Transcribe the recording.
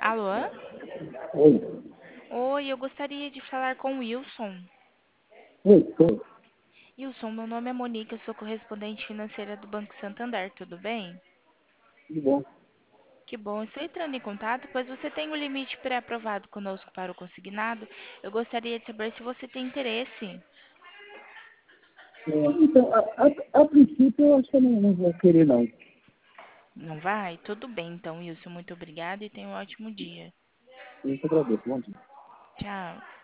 Alô? Oi, Oi, eu gostaria de falar com o Wilson. oi, oi, Wilson, meu nome é Monique, eu sou correspondente financeira do Banco Santander, tudo bem? tudo bom? Que bom, estou entrando em contato, pois você tem um limite pré-aprovado conosco para o consignado. Eu gostaria de saber se você tem interesse. Então, a princípio, eu acho que eu não vou querer, não. Não vai? Tudo bem, então, Wilson, muito obrigada e tenha um ótimo dia. Eu te agradeço, bom dia. Tchau.